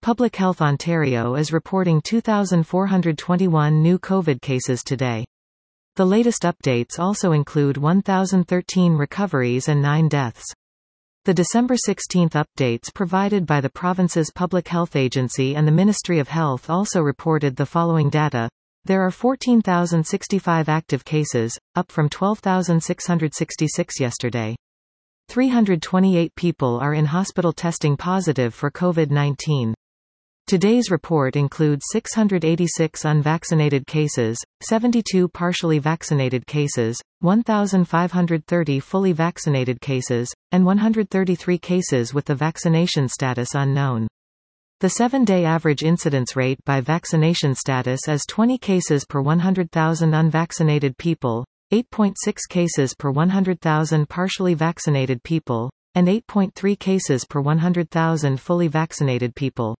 Public Health Ontario is reporting 2,421 new COVID cases today. The latest updates also include 1,013 recoveries and 9 deaths. The December 16 updates provided by the province's Public Health Agency and the Ministry of Health also reported the following data. There are 14,065 active cases, up from 12,666 yesterday. 328 people are in hospital testing positive for COVID-19. Today's report includes 686 unvaccinated cases, 72 partially vaccinated cases, 1,530 fully vaccinated cases, and 133 cases with the vaccination status unknown. The 7-day average incidence rate by vaccination status is 20 cases per 100,000 unvaccinated people, 8.6 cases per 100,000 partially vaccinated people, and 8.3 cases per 100,000 fully vaccinated people.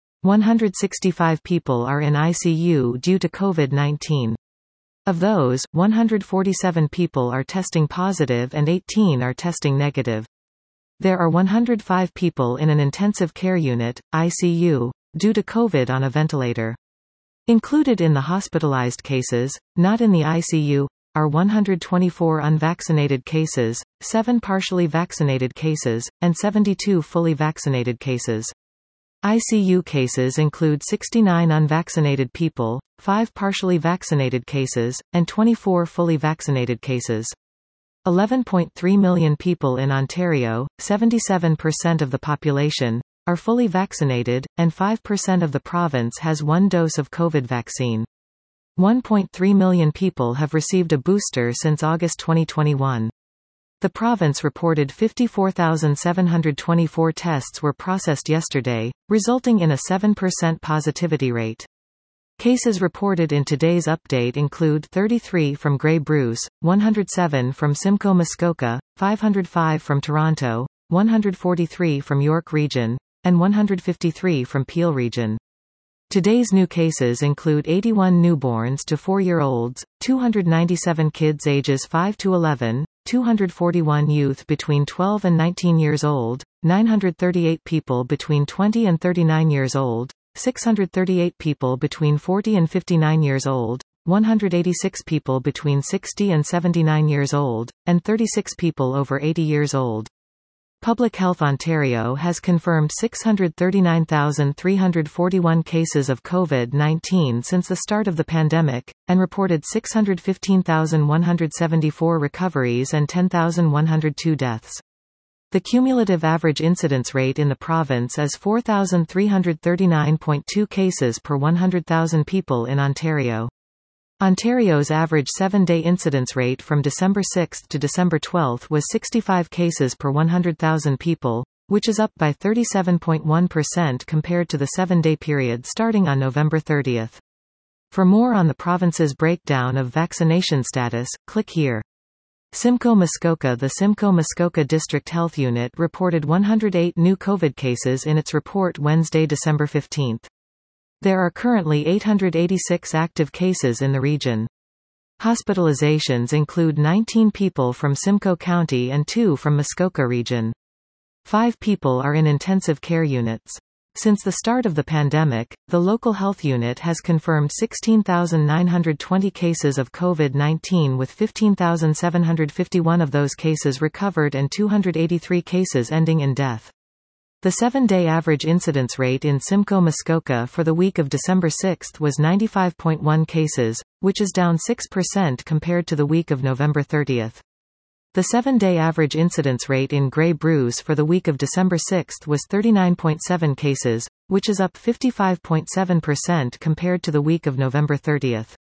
165 people are in ICU due to COVID-19. Of those, 147 people are testing positive and 18 are testing negative. There are 105 people in an intensive care unit, ICU, due to COVID on a ventilator. Included in the hospitalized cases, not in the ICU, are 124 unvaccinated cases, 7 partially vaccinated cases, and 72 fully vaccinated cases. ICU cases include 69 unvaccinated people, 5 partially vaccinated cases, and 24 fully vaccinated cases. 11.3 million people in Ontario, 77% of the population, are fully vaccinated, and 5% of the province has 1 dose of COVID vaccine. 1.3 million people have received a booster since August 2021. The province reported 54,724 tests were processed yesterday, resulting in a 7% positivity rate. Cases reported in today's update include 33 from Grey Bruce, 107 from Simcoe Muskoka, 505 from Toronto, 143 from York Region, and 153 from Peel Region. Today's new cases include 81 newborns to 4-year-olds, 297 kids ages 5 to 11, 241 youth between 12 and 19 years old, 938 people between 20 and 39 years old, 638 people between 40 and 59 years old, 186 people between 60 and 79 years old, and 36 people over 80 years old. Public Health Ontario has confirmed 639,341 cases of COVID-19 since the start of the pandemic, and reported 615,174 recoveries and 10,102 deaths. The cumulative average incidence rate in the province is 4,339.2 cases per 100,000 people in Ontario. Ontario's average 7-day incidence rate from December 6 to December 12 was 65 cases per 100,000 people, which is up by 37.1% compared to the 7-day period starting on November 30. For more on the province's breakdown of vaccination status, click here. Simcoe Muskoka. The Simcoe Muskoka District Health Unit reported 108 new COVID cases in its report Wednesday, December 15. There are currently 886 active cases in the region. Hospitalizations include 19 people from Simcoe County and 2 from Muskoka Region. 5 people are in intensive care units. Since the start of the pandemic, the local health unit has confirmed 16,920 cases of COVID-19 with 15,751 of those cases recovered and 283 cases ending in death. The 7-day average incidence rate in Simcoe Muskoka for the week of December 6 was 95.1 cases, which is down 6% compared to the week of November 30. The 7-day average incidence rate in Grey Bruce for the week of December 6 was 39.7 cases, which is up 55.7% compared to the week of November 30.